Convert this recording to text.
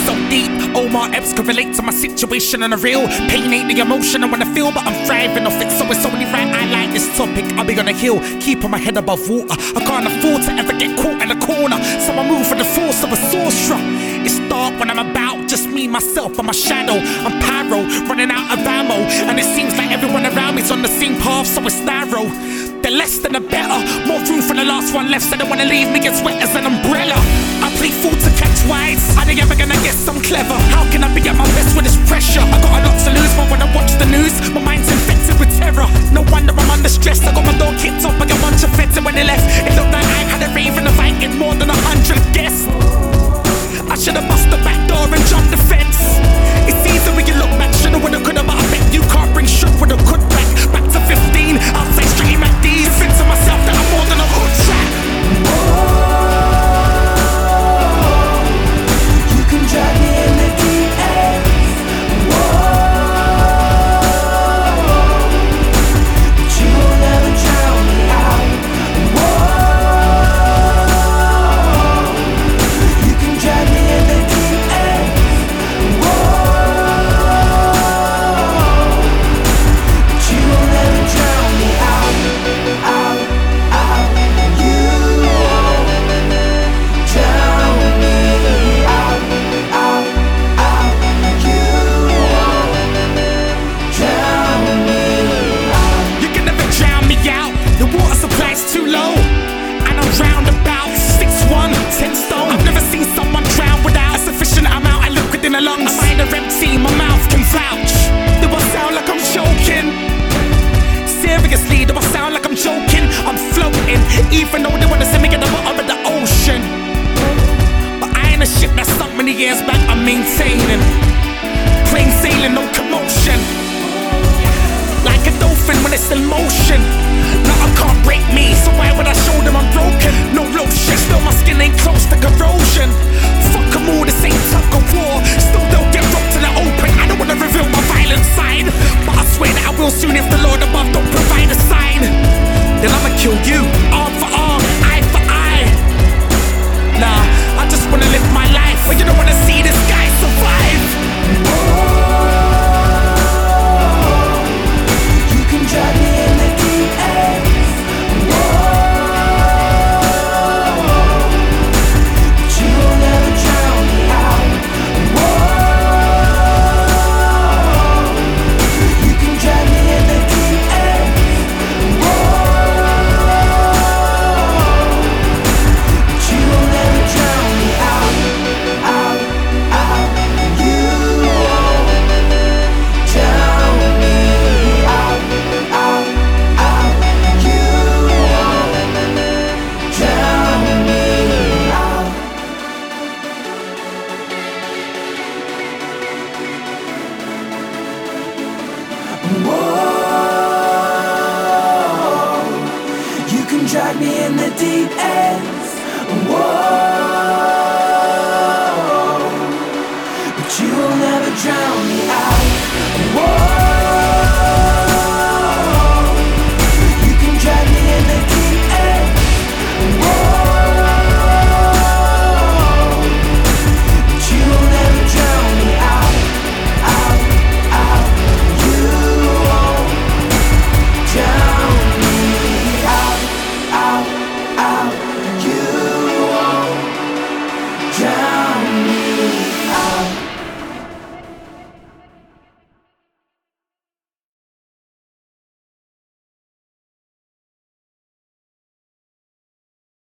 so deep. Omar Epps could relate to my situation and a real pain ain't the emotion I wanna feel, but I'm thriving off it, so it's only right I like this topic. I'll be on a hill, keeping my head above water. I can't afford to ever get caught in a corner, so I move for the force of a sorcerer. It's dark when I'm about, just me, myself, and my shadow. I'm pyro, running out of ammo, and it seems like everyone around me's on the same path, so it's narrow. The less than the better, more room for the last one left, so they wanna leave me as wet as an umbrella. I play fool to catch wise, are they ever gonna guess I'm clever? How can I be at my best with this pressure? I got a lot to lose, but when I watch the news, my mind's infected with terror. No wonder I'm under stress, I got my door kicked off, I got a bunch of feds, and when they left, it looked like I had a rave and invited more than 100 guests. I should've bust the back door and jumped the fence. It's easy when you look back, shoulda, woulda, coulda, but I bet you can't bring shook with a good back. Back to 15, outside stream at these. Think to myself that I'm more than a hood track. You can drag me in the deep end. But you will never drown me out. You can drag me in the deep end. But you will never drown me out. Out, out. You won't drown me out. Out, out. You won't drown me out. You can never drown me out. The water supply's too low, and I'm round about 6'1", 10 stone. I've never seen someone drown without a sufficient amount of liquid in the lungs. I find her empty, my mouth can vouch. Do I sound like I'm choking? Seriously, do I sound like I'm joking? I'm floating, even though they wanna send me at the bottom of the ocean. But I ain't a ship that sunk many years back, I'm maintaining. Plain sailing, no commotion. Like a dolphin when it's in motion. Nothing can't break me, so why would I show them I'm broken? No lotion, still my skin ain't close to corrosion. Fuck 'em all, this ain't tug of war. Still don't get rocked to the open, I don't wanna reveal my violent side. But I swear that I will soon if the Lord above don't provide a sign. Then I'ma kill you, arm for arm, eye for eye. Nah, I just wanna live my life, but you don't wanna see this guy survive. You can drag me in the deep end. But you will never drown me out. You can drag me in the deep end. But you will never drown me out. Out, out. You won't drown me out. Out, out. You won't drown me out. Whoa, you can drag me in the deep ends. Whoa, but you will never drown me out. Whoa.